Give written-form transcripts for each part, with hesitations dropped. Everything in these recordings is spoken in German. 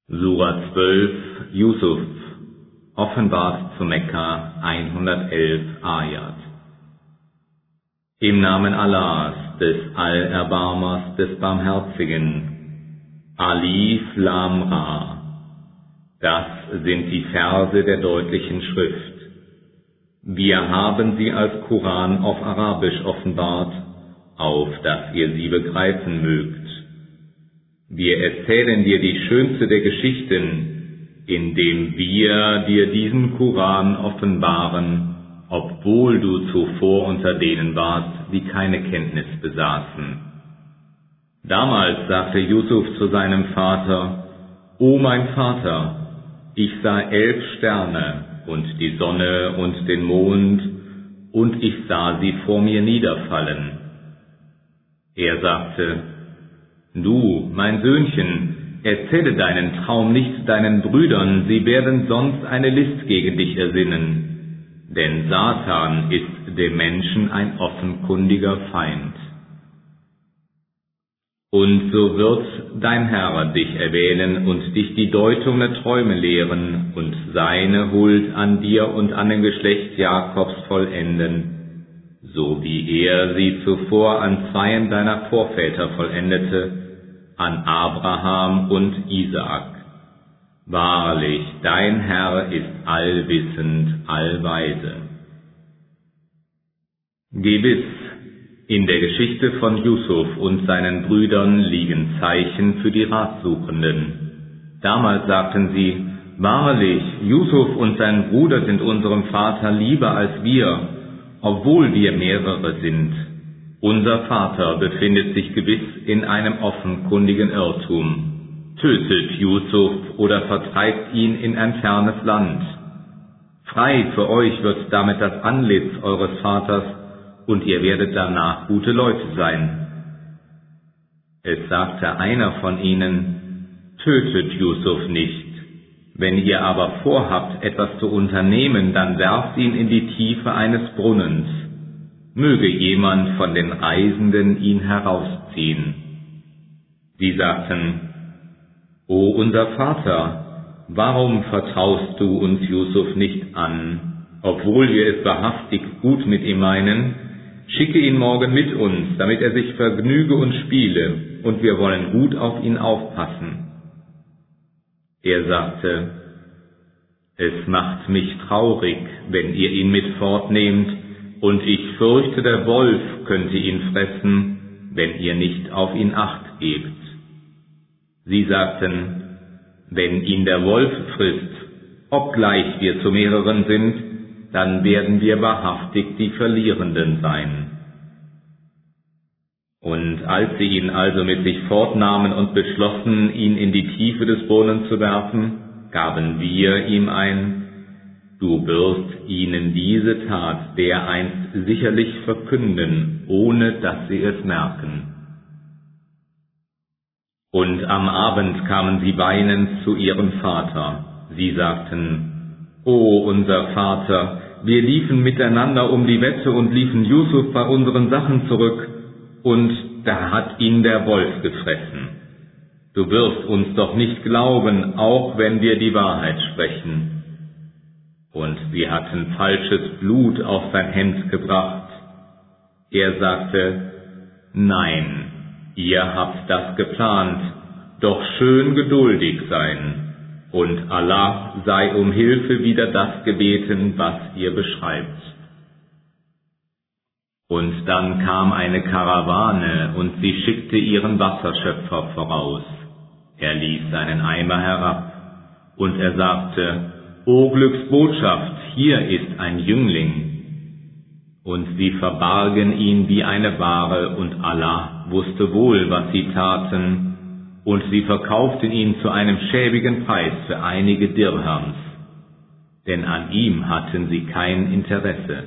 Sura 12, Yusuf, offenbart zu Mekka, 111 Ayat. Im Namen Allahs, des Allerbarmers, des Barmherzigen. Alif Lam Ra. Das sind die Verse der deutlichen Schrift. Wir haben sie als Koran auf Arabisch offenbart, auf dass ihr sie begreifen mögt. Wir erzählen dir die schönste der Geschichten, indem wir dir diesen Koran offenbaren, obwohl du zuvor unter denen warst, die keine Kenntnis besaßen. Damals sagte Yusuf zu seinem Vater: O mein Vater, ich sah 11 Sterne und die Sonne und den Mond, und ich sah sie vor mir niederfallen. Er sagte: Du, mein Söhnchen, erzähle deinen Traum nicht deinen Brüdern, sie werden sonst eine List gegen dich ersinnen. Denn Satan ist dem Menschen ein offenkundiger Feind. Und so wird dein Herr dich erwählen und dich die Deutung der Träume lehren und seine Huld an dir und an dem Geschlecht Jakobs vollenden, so wie er sie zuvor an zweien deiner Vorväter vollendete, an Abraham und Isaak. Wahrlich, dein Herr ist allwissend, allweise. Gewiss, in der Geschichte von Yusuf und seinen Brüdern liegen Zeichen für die Ratsuchenden. Damals sagten sie: Wahrlich, Yusuf und sein Bruder sind unserem Vater lieber als wir, obwohl wir mehrere sind. Unser Vater befindet sich gewiss in einem offenkundigen Irrtum. Tötet Yusuf oder vertreibt ihn in ein fernes Land. Frei für euch wird damit das Antlitz eures Vaters, und ihr werdet danach gute Leute sein. Es sagte einer von ihnen: Tötet Yusuf nicht. Wenn ihr aber vorhabt, etwas zu unternehmen, dann werft ihn in die Tiefe eines Brunnens. Möge jemand von den Reisenden ihn herausziehen. Sie sagten: O unser Vater, warum vertraust du uns Yusuf nicht an, obwohl wir es wahrhaftig gut mit ihm meinen? Schicke ihn morgen mit uns, damit er sich vergnüge und spiele, und wir wollen gut auf ihn aufpassen. Er sagte: Es macht mich traurig, wenn ihr ihn mit fortnehmt, und ich fürchte, der Wolf könnte ihn fressen, wenn ihr nicht auf ihn Acht gebt. Sie sagten: Wenn ihn der Wolf frisst, obgleich wir zu mehreren sind, dann werden wir wahrhaftig die Verlierenden sein. Und als sie ihn also mit sich fortnahmen und beschlossen, ihn in die Tiefe des Brunnens zu werfen, gaben wir ihm ein: Du wirst ihnen diese Tat dereinst sicherlich verkünden, ohne dass sie es merken. Und am Abend kamen sie weinend zu ihrem Vater. Sie sagten: O unser Vater, wir liefen miteinander um die Wette und liefen Yusuf bei unseren Sachen zurück, und da hat ihn der Wolf gefressen. Du wirst uns doch nicht glauben, auch wenn wir die Wahrheit sprechen. Und sie hatten falsches Blut auf sein Hemd gebracht. Er sagte: Nein, ihr habt das geplant, doch schön geduldig sein, und Allah sei um Hilfe wider das gebeten, was ihr beschreibt. Und dann kam eine Karawane, und sie schickte ihren Wasserschöpfer voraus. Er ließ seinen Eimer herab, und er sagte: O Glücksbotschaft, hier ist ein Jüngling. Und sie verbargen ihn wie eine Ware, und Allah wusste wohl, was sie taten, und sie verkauften ihn zu einem schäbigen Preis für einige Dirhams, denn an ihm hatten sie kein Interesse.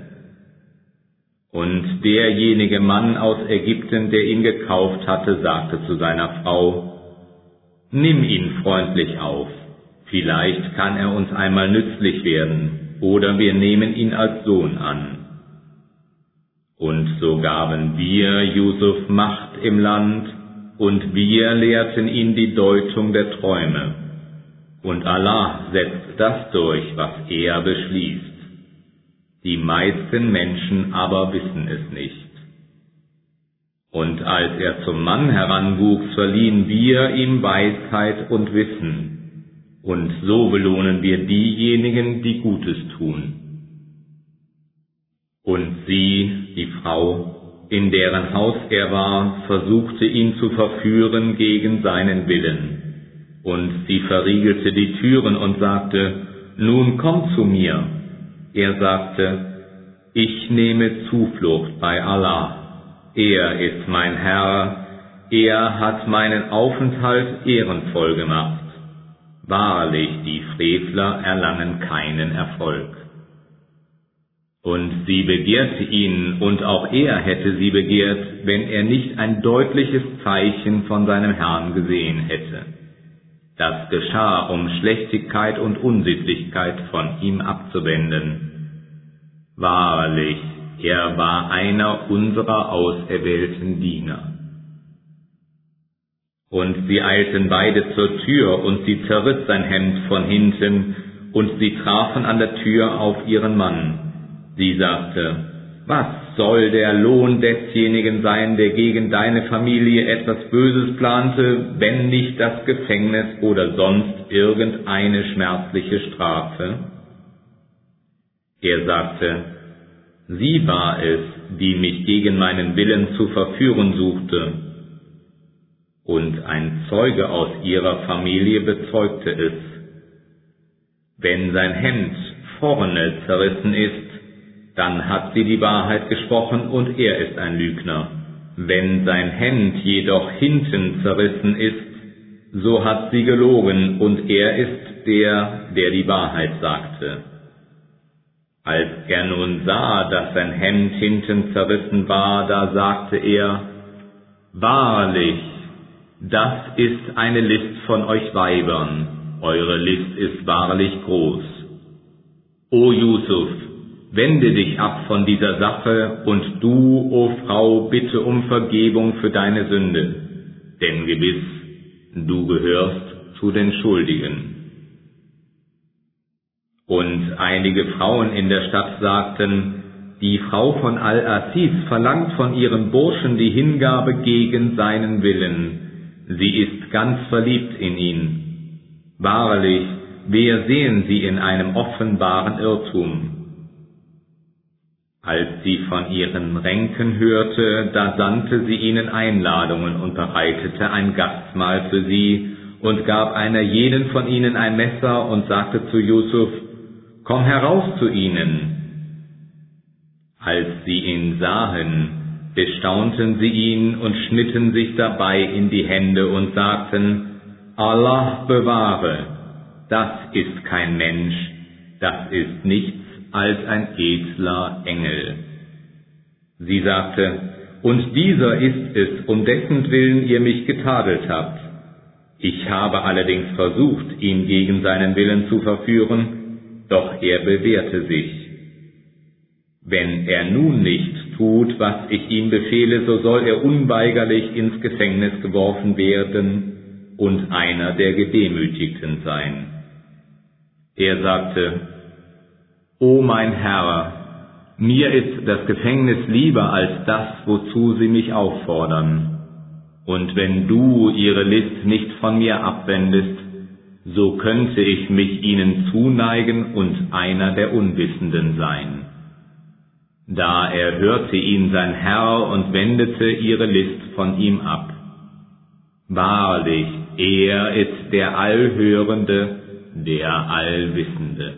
Und derjenige Mann aus Ägypten, der ihn gekauft hatte, sagte zu seiner Frau: Nimm ihn freundlich auf. Vielleicht kann er uns einmal nützlich werden, oder wir nehmen ihn als Sohn an. Und so gaben wir Yusuf Macht im Land, und wir lehrten ihn die Deutung der Träume. und Allah setzt das durch, was er beschließt. Die meisten Menschen aber wissen es nicht. Und als er zum Mann heranwuchs, verliehen wir ihm Weisheit und Wissen, und so belohnen wir diejenigen, die Gutes tun. Und sie, die Frau, in deren Haus er war, versuchte ihn zu verführen gegen seinen Willen. Und sie verriegelte die Türen und sagte, nun komm zu mir. Er sagte, ich nehme Zuflucht bei Allah. Er ist mein Herr, er hat meinen Aufenthalt ehrenvoll gemacht. Wahrlich, die Frevler erlangen keinen Erfolg. Und sie begehrte ihn, und auch er hätte sie begehrt, wenn er nicht ein deutliches Zeichen von seinem Herrn gesehen hätte. Das geschah, um Schlechtigkeit und Unsittlichkeit von ihm abzuwenden. Wahrlich, er war einer unserer auserwählten Diener. Und sie eilten beide zur Tür, und sie zerriss sein Hemd von hinten, und sie trafen an der Tür auf ihren Mann. Sie sagte, was soll der Lohn desjenigen sein, der gegen deine Familie etwas Böses plante, wenn nicht das Gefängnis oder sonst irgendeine schmerzliche Strafe? Er sagte, sie war es, die mich gegen meinen Willen zu verführen suchte. Und ein Zeuge aus ihrer Familie bezeugte es. Wenn sein Hemd vorne zerrissen ist, dann hat sie die Wahrheit gesprochen und er ist ein Lügner. Wenn sein Hemd jedoch hinten zerrissen ist, so hat sie gelogen und er ist der, der die Wahrheit sagte. Als er nun sah, dass sein Hemd hinten zerrissen war, da sagte er, wahrlich, das ist eine List von euch Weibern, eure List ist wahrlich groß. O Yusuf, wende dich ab von dieser Sache, und du, o Frau, bitte um Vergebung für deine Sünde, denn gewiss, du gehörst zu den Schuldigen. Und einige Frauen in der Stadt sagten, die Frau von Al-Aziz verlangt von ihrem Burschen die Hingabe gegen seinen Willen. Sie ist ganz verliebt in ihn. Wahrlich, wir sehen sie in einem offenbaren Irrtum. Als sie von ihren Ränken hörte, da sandte sie ihnen Einladungen und bereitete ein Gastmahl für sie und gab einer jeden von ihnen ein Messer und sagte zu Yusuf, komm heraus zu ihnen. Als sie ihn sahen, bestaunten sie ihn und schnitten sich dabei in die Hände und sagten, Allah bewahre, das ist kein Mensch, das ist nichts als ein edler Engel. Sie sagte, und dieser ist es, um dessen Willen ihr mich getadelt habt. Ich habe allerdings versucht, ihn gegen seinen Willen zu verführen, doch er bewährte sich. Wenn er nun nicht tut, was ich ihm befehle, so soll er unweigerlich ins Gefängnis geworfen werden und einer der Gedemütigten sein. Er sagte, O mein Herr, mir ist das Gefängnis lieber als das, wozu sie mich auffordern. Und wenn du ihre List nicht von mir abwendest, so könnte ich mich ihnen zuneigen und einer der Unwissenden sein. Da erhörte ihn sein Herr und wendete ihre List von ihm ab. Wahrlich, er ist der Allhörende, der Allwissende.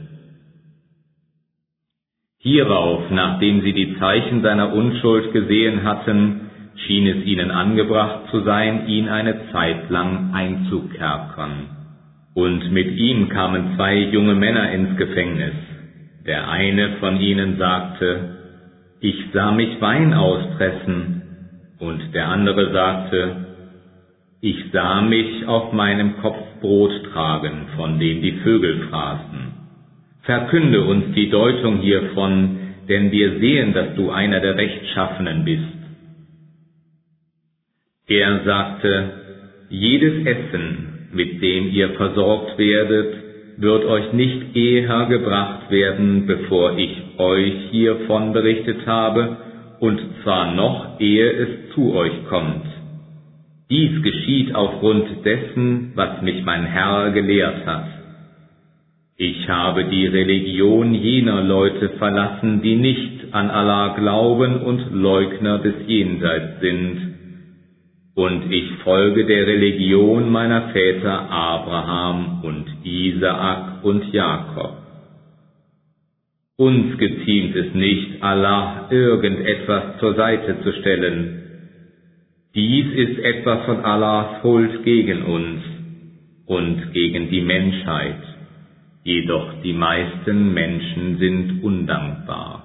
Hierauf, nachdem sie die Zeichen seiner Unschuld gesehen hatten, schien es ihnen angebracht zu sein, ihn eine Zeit lang einzukerkern. Und mit ihm kamen 2 junge Männer ins Gefängnis. Der eine von ihnen sagte, ich sah mich Wein auspressen, und der andere sagte, ich sah mich auf meinem Kopf Brot tragen, von dem die Vögel fraßen. Verkünde uns die Deutung hiervon, denn wir sehen, dass du einer der Rechtschaffenen bist. Er sagte, jedes Essen, mit dem ihr versorgt werdet, wird euch nicht eher gebracht werden, bevor ich euch hiervon berichtet habe, und zwar noch, ehe es zu euch kommt. Dies geschieht aufgrund dessen, was mich mein Herr gelehrt hat. Ich habe die Religion jener Leute verlassen, die nicht an Allah glauben und Leugner des Jenseits sind. Und ich folge der Religion meiner Väter Abraham und Isaak und Jakob. Uns geziemt es nicht, Allah irgendetwas zur Seite zu stellen. Dies ist etwas von Allahs Huld gegen uns und gegen die Menschheit. Jedoch die meisten Menschen sind undankbar.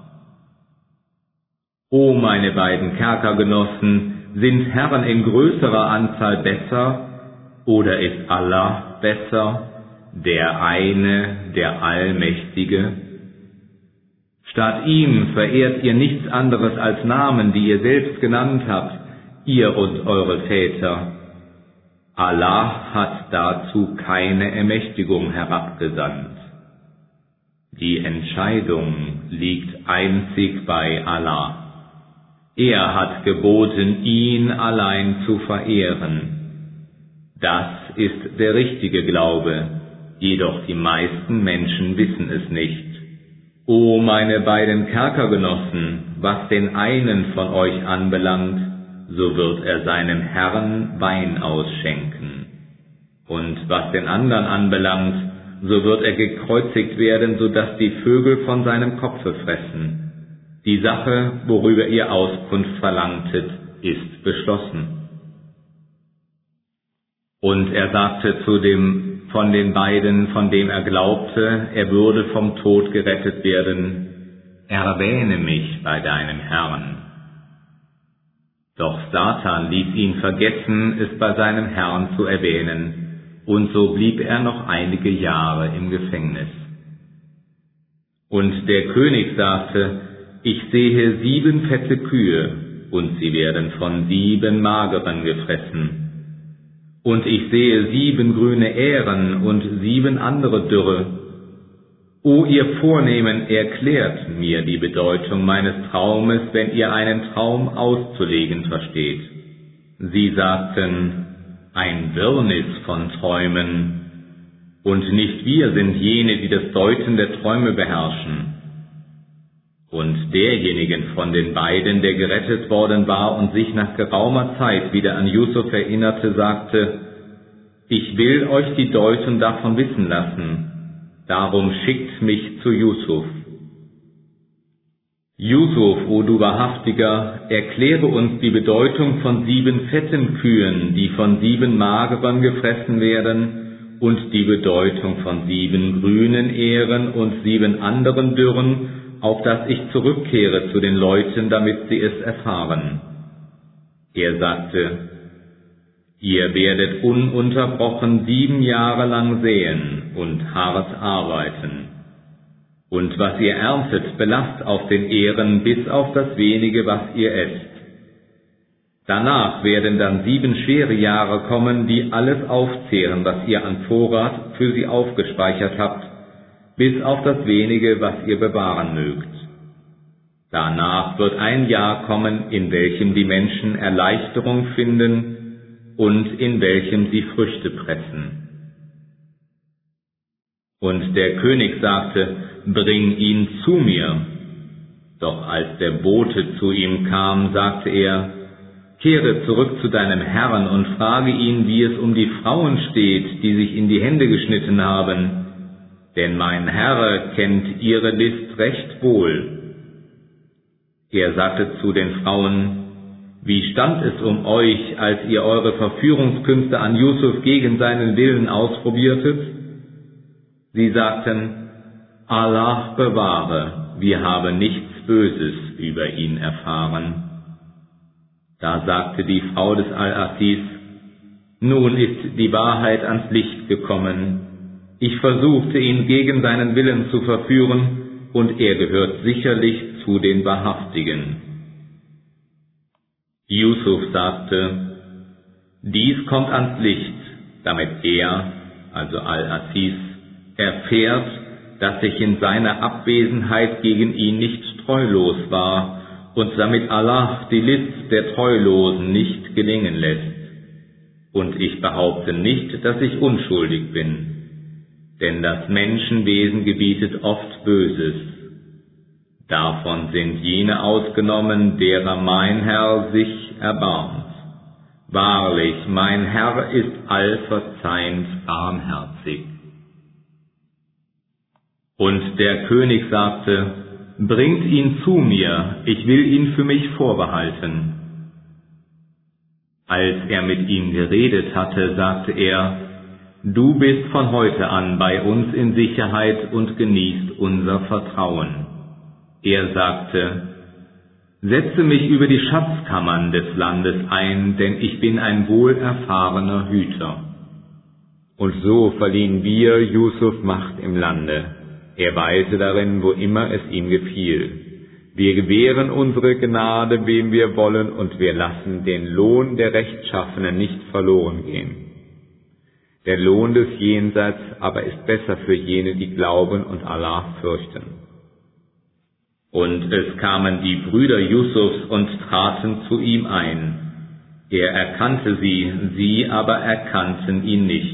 O meine beiden Kerkergenossen, sind Herren in größerer Anzahl besser, oder ist Allah besser, der eine, der Allmächtige? Statt ihm verehrt ihr nichts anderes als Namen, die ihr selbst genannt habt, ihr und eure Väter. Allah hat dazu keine Ermächtigung herabgesandt. Die Entscheidung liegt einzig bei Allah. Er hat geboten, ihn allein zu verehren. Das ist der richtige Glaube, jedoch die meisten Menschen wissen es nicht. O meine beiden Kerkergenossen, was den einen von euch anbelangt, so wird er seinem Herrn Wein ausschenken. Und was den anderen anbelangt, so wird er gekreuzigt werden, so dass die Vögel von seinem Kopfe fressen. Die Sache, worüber ihr Auskunft verlangtet, ist beschlossen. Und er sagte zu dem von den beiden, von dem er glaubte, er würde vom Tod gerettet werden, erwähne mich bei deinem Herrn. Doch Satan ließ ihn vergessen, es bei seinem Herrn zu erwähnen, und so blieb er noch einige Jahre im Gefängnis. Und der König sagte, ich sehe 7 fette Kühe, und sie werden von 7 mageren gefressen. Und ich sehe 7 grüne Ähren und 7 andere Dürre. O ihr Vornehmen, erklärt mir die Bedeutung meines Traumes, wenn ihr einen Traum auszulegen versteht. Sie sagten, ein Wirrnis von Träumen, und nicht wir sind jene, die das Deuten der Träume beherrschen. Und derjenigen von den beiden, der gerettet worden war und sich nach geraumer Zeit wieder an Yusuf erinnerte, sagte, ich will euch die Deutung davon wissen lassen, darum schickt mich zu Yusuf. Yusuf, o du Wahrhaftiger, erkläre uns die Bedeutung von 7 fetten Kühen, die von 7 mageren gefressen werden, und die Bedeutung von 7 grünen Ähren und 7 anderen Dürren, auf dass ich zurückkehre zu den Leuten, damit sie es erfahren. Er sagte, ihr werdet ununterbrochen 7 Jahre lang säen und hart arbeiten. Und was ihr erntet, belasst auf den Ähren bis auf das wenige, was ihr esst. Danach werden dann 7 schwere Jahre kommen, die alles aufzehren, was ihr an Vorrat für sie aufgespeichert habt, bis auf das wenige, was ihr bewahren mögt. Danach wird ein Jahr kommen, in welchem die Menschen Erleichterung finden und in welchem sie Früchte pressen. Und der König sagte, bring ihn zu mir. Doch als der Bote zu ihm kam, sagte er, kehre zurück zu deinem Herrn und frage ihn, wie es um die Frauen steht, die sich in die Hände geschnitten haben, denn mein Herr kennt ihre List recht wohl. Er sagte zu den Frauen, wie stand es um euch, als ihr eure Verführungskünste an Yusuf gegen seinen Willen ausprobiertet? Sie sagten, Allah bewahre, wir haben nichts Böses über ihn erfahren. Da sagte die Frau des Al-Aziz, nun ist die Wahrheit ans Licht gekommen. Ich versuchte ihn gegen seinen Willen zu verführen, und er gehört sicherlich zu den Wahrhaftigen. Yusuf sagte, dies kommt ans Licht, damit er, also Al-Aziz, erfährt, dass ich in seiner Abwesenheit gegen ihn nicht treulos war und damit Allah die List der Treulosen nicht gelingen lässt. Und ich behaupte nicht, dass ich unschuldig bin, denn das Menschenwesen gebietet oft Böses. Davon sind jene ausgenommen, derer mein Herr sich erbarmt. Wahrlich, mein Herr ist allverzeihend barmherzig. Und der König sagte, bringt ihn zu mir, ich will ihn für mich vorbehalten. Als er mit ihm geredet hatte, sagte er, du bist von heute an bei uns in Sicherheit und genießt unser Vertrauen. Er sagte, setze mich über die Schatzkammern des Landes ein, denn ich bin ein wohlerfahrener Hüter. Und so verliehen wir Yusuf Macht im Lande. Er weilte darin, wo immer es ihm gefiel. Wir gewähren unsere Gnade, wem wir wollen, und wir lassen den Lohn der Rechtschaffenen nicht verloren gehen. Der Lohn des Jenseits aber ist besser für jene, die glauben und Allah fürchten. Und es kamen die Brüder Yusufs und traten zu ihm ein. Er erkannte sie, sie aber erkannten ihn nicht.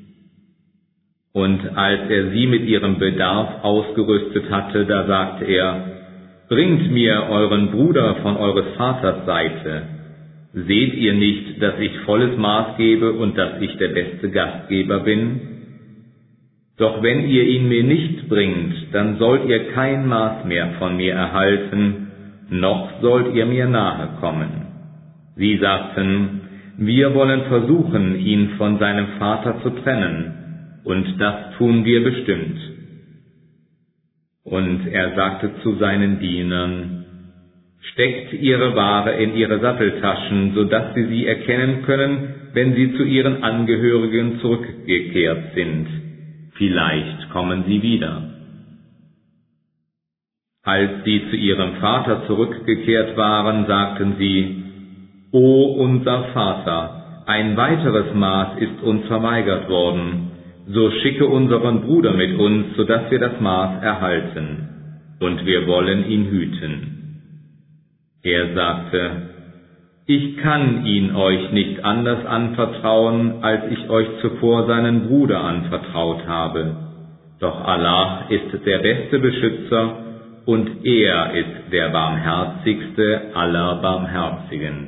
Und als er sie mit ihrem Bedarf ausgerüstet hatte, da sagte er, bringt mir euren Bruder von eures Vaters Seite. Seht ihr nicht, dass ich volles Maß gebe und dass ich der beste Gastgeber bin? Doch wenn ihr ihn mir nicht bringt, dann sollt ihr kein Maß mehr von mir erhalten, noch sollt ihr mir nahe kommen. Sie sagten, wir wollen versuchen, ihn von seinem Vater zu trennen, und das tun wir bestimmt. Und er sagte zu seinen Dienern, steckt ihre Ware in ihre Satteltaschen, so dass sie erkennen können, wenn sie zu ihren Angehörigen zurückgekehrt sind. Vielleicht kommen sie wieder. Als sie zu ihrem Vater zurückgekehrt waren, sagten sie, O unser Vater, ein weiteres Maß ist uns verweigert worden, so schicke unseren Bruder mit uns, so dass wir das Maß erhalten, und wir wollen ihn hüten. Er sagte, ich kann ihn euch nicht anders anvertrauen, als ich euch zuvor seinen Bruder anvertraut habe. Doch Allah ist der beste Beschützer und er ist der barmherzigste aller Barmherzigen.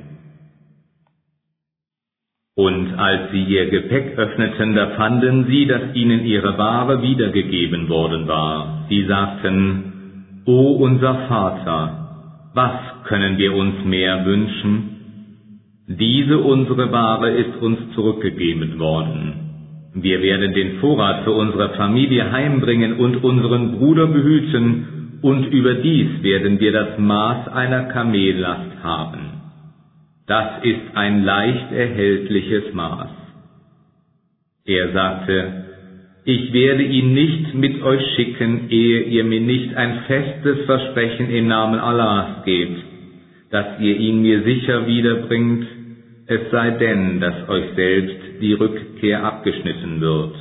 Und als sie ihr Gepäck öffneten, da fanden sie, dass ihnen ihre Ware wiedergegeben worden war. Sie sagten, O unser Vater, was können wir uns mehr wünschen? Diese unsere Ware ist uns zurückgegeben worden. Wir werden den Vorrat für unsere Familie heimbringen und unseren Bruder behüten, und überdies werden wir das Maß einer Kamellast haben. Das ist ein leicht erhältliches Maß. Er sagte, ich werde ihn nicht mit euch schicken, ehe ihr mir nicht ein festes Versprechen im Namen Allahs gebt, dass ihr ihn mir sicher wiederbringt, es sei denn, dass euch selbst die Rückkehr abgeschnitten wird.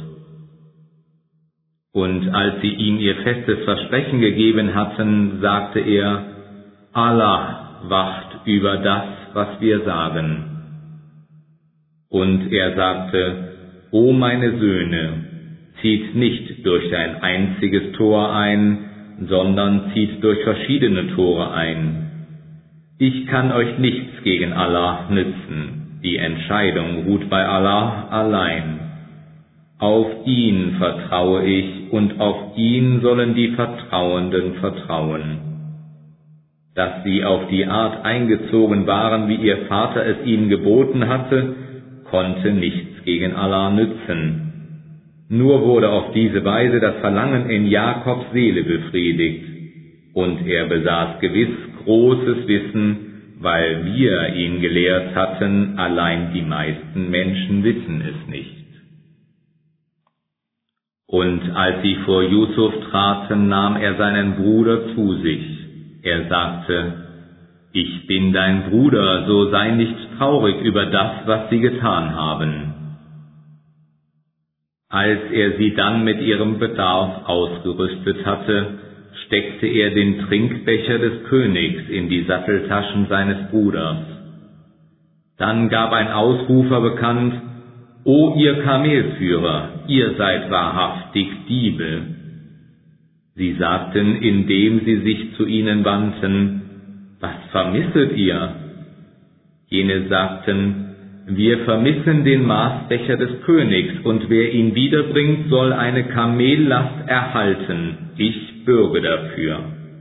Und als sie ihm ihr festes Versprechen gegeben hatten, sagte er, Allah wacht über das, was wir sagen. Und er sagte, O meine Söhne, zieht nicht durch ein einziges Tor ein, sondern zieht durch verschiedene Tore ein. Ich kann euch nichts gegen Allah nützen, die Entscheidung ruht bei Allah allein. Auf ihn vertraue ich und auf ihn sollen die Vertrauenden vertrauen. Dass sie auf die Art eingezogen waren, wie ihr Vater es ihnen geboten hatte, konnte nichts gegen Allah nützen. Nur wurde auf diese Weise das Verlangen in Jakobs Seele befriedigt, und er besaß gewiss großes Wissen, weil wir ihn gelehrt hatten, allein die meisten Menschen wissen es nicht. Und als sie vor Yusuf traten, nahm er seinen Bruder zu sich. Er sagte, ich bin dein Bruder, so sei nicht traurig über das, was sie getan haben. Als er sie dann mit ihrem Bedarf ausgerüstet hatte, steckte er den Trinkbecher des Königs in die Satteltaschen seines Bruders. Dann gab ein Ausrufer bekannt: »O ihr Kamelführer, ihr seid wahrhaftig Diebe!« Sie sagten, indem sie sich zu ihnen wandten: »Was vermisset ihr?« Jene sagten: »Wir vermissen den Maßbecher des Königs, und wer ihn wiederbringt, soll eine Kamellast erhalten. Ich bürge dafür.«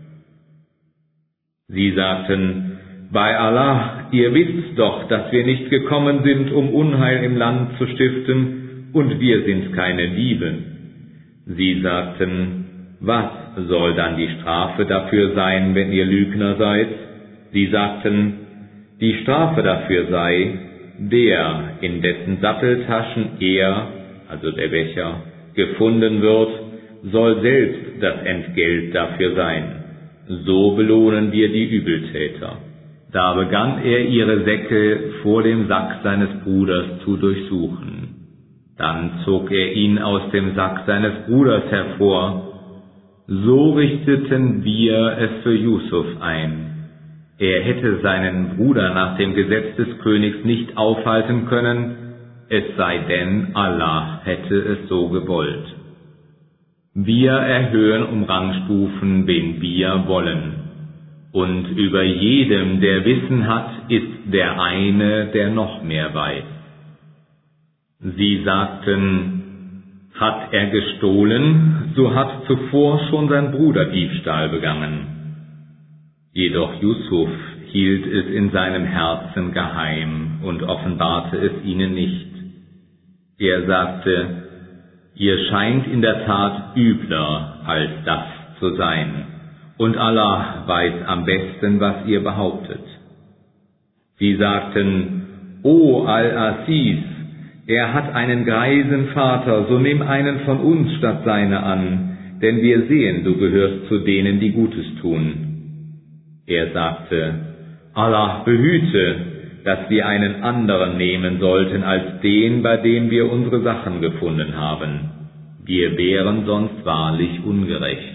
Sie sagten: »Bei Allah, ihr wisst doch, dass wir nicht gekommen sind, um Unheil im Land zu stiften, und wir sind keine Diebe.« Sie sagten: »Was soll dann die Strafe dafür sein, wenn ihr Lügner seid?« Sie sagten: »Die Strafe dafür sei, der, in dessen Satteltaschen er, also der Becher, gefunden wird, soll selbst das Entgelt dafür sein. So belohnen wir die Übeltäter.« Da begann er ihre Säcke vor dem Sack seines Bruders zu durchsuchen. Dann zog er ihn aus dem Sack seines Bruders hervor. So richteten wir es für Jusuf ein. Er hätte seinen Bruder nach dem Gesetz des Königs nicht aufhalten können, es sei denn, Allah hätte es so gewollt. Wir erhöhen um Rangstufen, wen wir wollen. Und über jedem, der Wissen hat, ist der eine, der noch mehr weiß. Sie sagten: Hat er gestohlen, so hat zuvor schon sein Bruder Diebstahl begangen. Jedoch Jusuf hielt es in seinem Herzen geheim und offenbarte es ihnen nicht. Er sagte: Ihr scheint in der Tat übler als das zu sein, und Allah weiß am besten, was ihr behauptet. Sie sagten: O Al-Aziz, er hat einen greisen Vater, so nimm einen von uns statt seiner an, denn wir sehen, du gehörst zu denen, die Gutes tun. Er sagte: Allah behüte, dass wir einen anderen nehmen sollten als den, bei dem wir unsere Sachen gefunden haben. Wir wären sonst wahrlich ungerecht.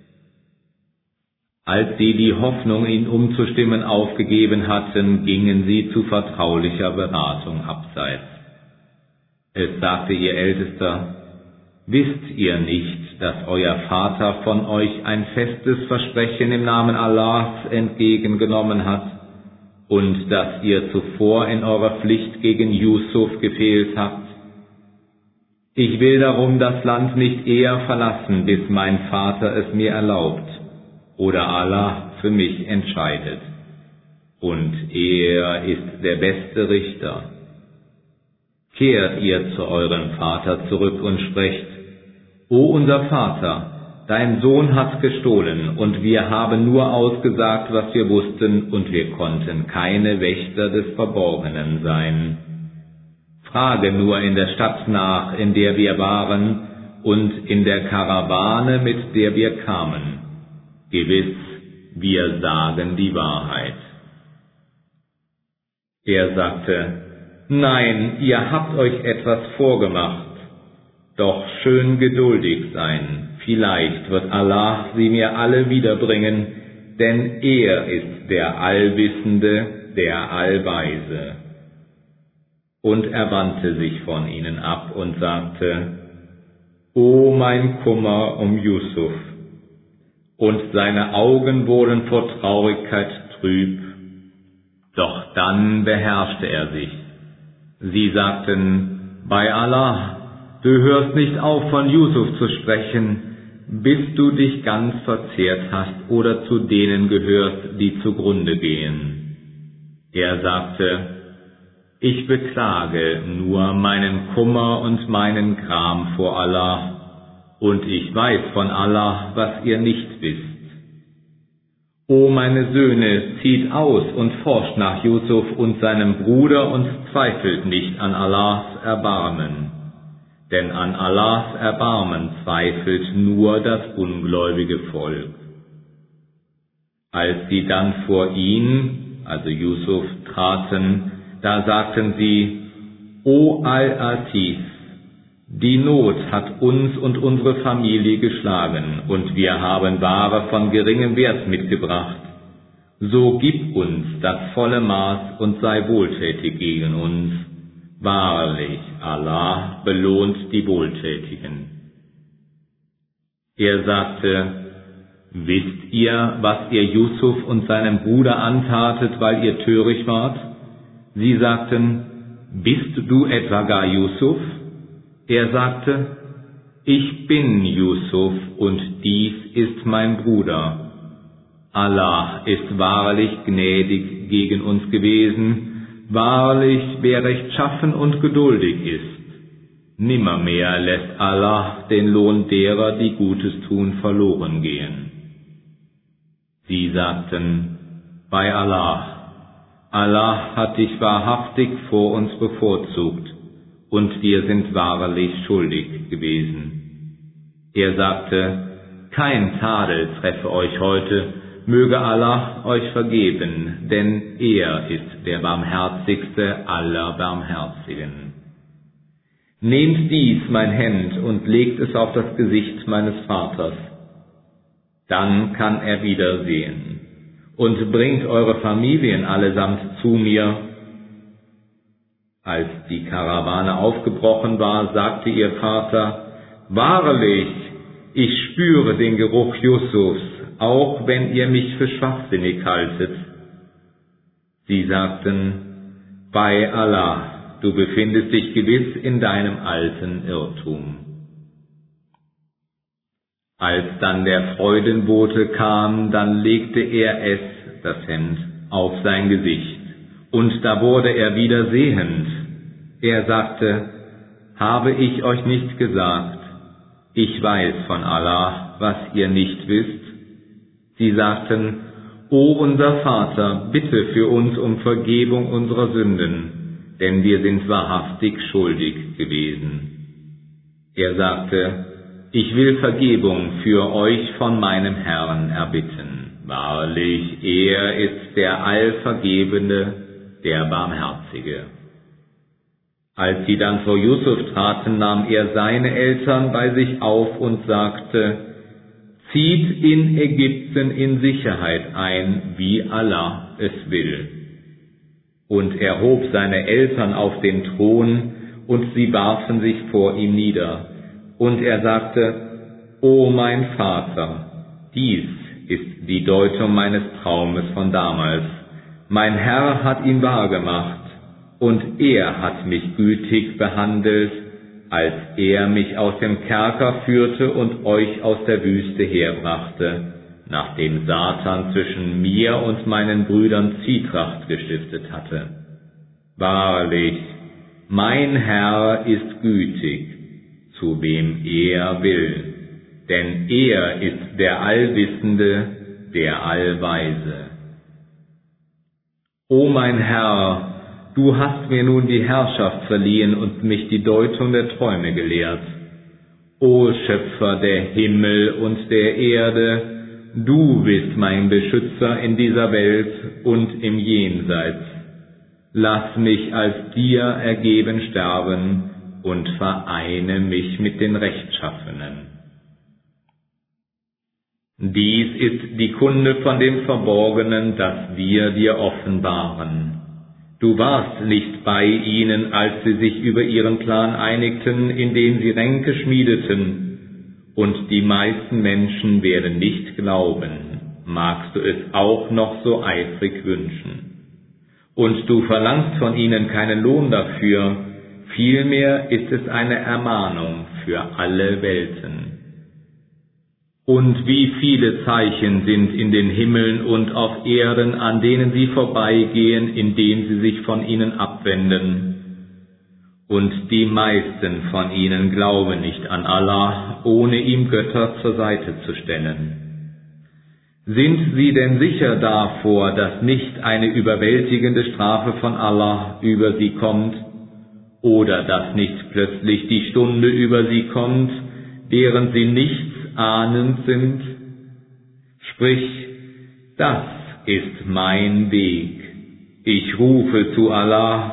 Als sie die Hoffnung, ihn umzustimmen, aufgegeben hatten, gingen sie zu vertraulicher Beratung abseits. Es sagte ihr Ältester: Wisst ihr nicht, dass euer Vater von euch ein festes Versprechen im Namen Allahs entgegengenommen hat und dass ihr zuvor in eurer Pflicht gegen Jusuf gefehlt habt? Ich will darum das Land nicht eher verlassen, bis mein Vater es mir erlaubt oder Allah für mich entscheidet. Und er ist der beste Richter. Kehrt ihr zu eurem Vater zurück und sprecht: O unser Vater, dein Sohn hat gestohlen, und wir haben nur ausgesagt, was wir wussten, und wir konnten keine Wächter des Verborgenen sein. Frage nur in der Stadt nach, in der wir waren, und in der Karawane, mit der wir kamen. Gewiss, wir sagen die Wahrheit. Er sagte: Nein, ihr habt euch etwas vorgemacht. Doch schön geduldig sein, vielleicht wird Allah sie mir alle wiederbringen, denn er ist der Allwissende, der Allweise. Und er wandte sich von ihnen ab und sagte: O mein Kummer um Jusuf! Und seine Augen wurden vor Traurigkeit trüb. Doch dann beherrschte er sich. Sie sagten: Bei Allah, du hörst nicht auf, von Jusuf zu sprechen, bis du dich ganz verzehrt hast oder zu denen gehörst, die zugrunde gehen. Er sagte: Ich beklage nur meinen Kummer und meinen Gram vor Allah, und ich weiß von Allah, was ihr nicht wisst. O meine Söhne, zieht aus und forscht nach Jusuf und seinem Bruder und zweifelt nicht an Allahs Erbarmen. Denn an Allahs Erbarmen zweifelt nur das ungläubige Volk. Als sie dann vor ihn, also Jusuf, traten, da sagten sie: O Al-Aziz, Die Not hat uns und unsere Familie geschlagen, und wir haben Ware von geringem Wert mitgebracht. So gib uns das volle Maß und sei wohltätig gegen uns. Wahrlich, Allah belohnt die Wohltätigen. Er sagte: Wisst ihr, was ihr Yusuf und seinem Bruder antatet, weil ihr töricht wart? Sie sagten: Bist du etwa gar Yusuf? Er sagte: Ich bin Yusuf und dies ist mein Bruder. Allah ist wahrlich gnädig gegen uns gewesen, wahrlich, wer rechtschaffen und geduldig ist. Nimmermehr lässt Allah den Lohn derer, die Gutes tun, verloren gehen. Sie sagten: Bei Allah, Allah hat dich wahrhaftig vor uns bevorzugt, und wir sind wahrlich schuldig gewesen. Er sagte: Kein Tadel treffe euch heute, möge Allah euch vergeben, denn er ist der barmherzigste aller Barmherzigen. Nehmt dies, mein Hemd, und legt es auf das Gesicht meines Vaters. Dann kann er wieder sehen. Und bringt eure Familien allesamt zu mir. Als die Karawane aufgebrochen war, sagte ihr Vater: Wahrlich, ich spüre den Geruch Yusufs, auch wenn ihr mich für schwachsinnig haltet. Sie sagten: Bei Allah, du befindest dich gewiss in deinem alten Irrtum. Als dann der Freudenbote kam, dann legte er es, das Hemd, auf sein Gesicht, und da wurde er wieder sehend. Er sagte: Habe ich euch nicht gesagt, ich weiß von Allah, was ihr nicht wisst? Sie sagten: O unser Vater, bitte für uns um Vergebung unserer Sünden, denn wir sind wahrhaftig schuldig gewesen. Er sagte: Ich will Vergebung für euch von meinem Herrn erbitten. Wahrlich, er ist der Allvergebende, der Barmherzige. Als sie dann vor Yusuf traten, nahm er seine Eltern bei sich auf und sagte: Zieht in Ägypten in Sicherheit ein, wie Allah es will. Und er hob seine Eltern auf den Thron, und sie warfen sich vor ihm nieder. Und er sagte: O mein Vater, dies ist die Deutung meines Traumes von damals. Mein Herr hat ihn wahrgemacht, und er hat mich gütig behandelt, als er mich aus dem Kerker führte und euch aus der Wüste herbrachte, nachdem Satan zwischen mir und meinen Brüdern Zwietracht gestiftet hatte. Wahrlich, mein Herr ist gütig, zu wem er will, denn er ist der Allwissende, der Allweise. O mein Herr, du hast mir nun die Herrschaft verliehen und mich die Deutung der Träume gelehrt. O Schöpfer der Himmel und der Erde, du bist mein Beschützer in dieser Welt und im Jenseits. Lass mich als dir ergeben sterben und vereine mich mit den Rechtschaffenen. Dies ist die Kunde von dem Verborgenen, das wir dir offenbaren. Du warst nicht bei ihnen, als sie sich über ihren Plan einigten, indem sie Ränke schmiedeten, und die meisten Menschen werden nicht glauben, magst du es auch noch so eifrig wünschen. Und du verlangst von ihnen keinen Lohn dafür, vielmehr ist es eine Ermahnung für alle Welten. Und wie viele Zeichen sind in den Himmeln und auf Erden, an denen sie vorbeigehen, indem sie sich von ihnen abwenden. Und die meisten von ihnen glauben nicht an Allah, ohne ihm Götter zur Seite zu stellen. Sind sie denn sicher davor, dass nicht eine überwältigende Strafe von Allah über sie kommt, oder dass nicht plötzlich die Stunde über sie kommt, während sie nichts ahnend sind? Sprich, das ist mein Weg. Ich rufe zu Allah,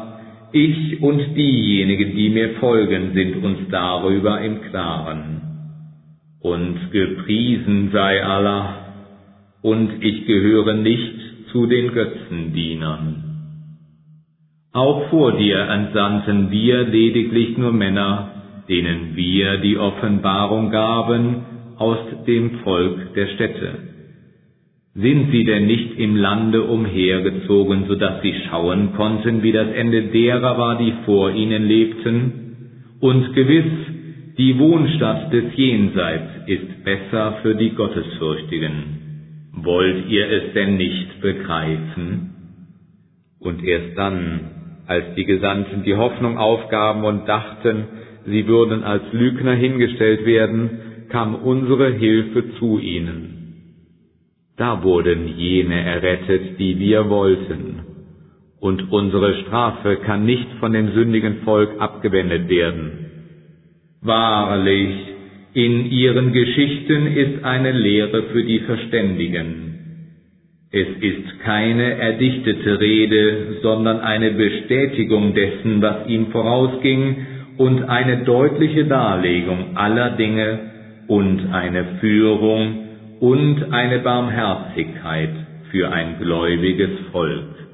ich und diejenigen, die mir folgen, sind uns darüber im Klaren. Und gepriesen sei Allah, und ich gehöre nicht zu den Götzendienern. Auch vor dir entsandten wir lediglich nur Männer, denen wir die Offenbarung gaben aus dem Volk der Städte. Sind sie denn nicht im Lande umhergezogen, so dass sie schauen konnten, wie das Ende derer war, die vor ihnen lebten? Und gewiss, die Wohnstatt des Jenseits ist besser für die Gottesfürchtigen. Wollt ihr es denn nicht begreifen? Und erst dann, als die Gesandten die Hoffnung aufgaben und dachten, sie würden als Lügner hingestellt werden, kam unsere Hilfe zu ihnen. Da wurden jene errettet, die wir wollten. Und unsere Strafe kann nicht von dem sündigen Volk abgewendet werden. Wahrlich, in ihren Geschichten ist eine Lehre für die Verständigen. Es ist keine erdichtete Rede, sondern eine Bestätigung dessen, was ihm vorausging, und eine deutliche Darlegung aller Dinge und eine Führung und eine Barmherzigkeit für ein gläubiges Volk.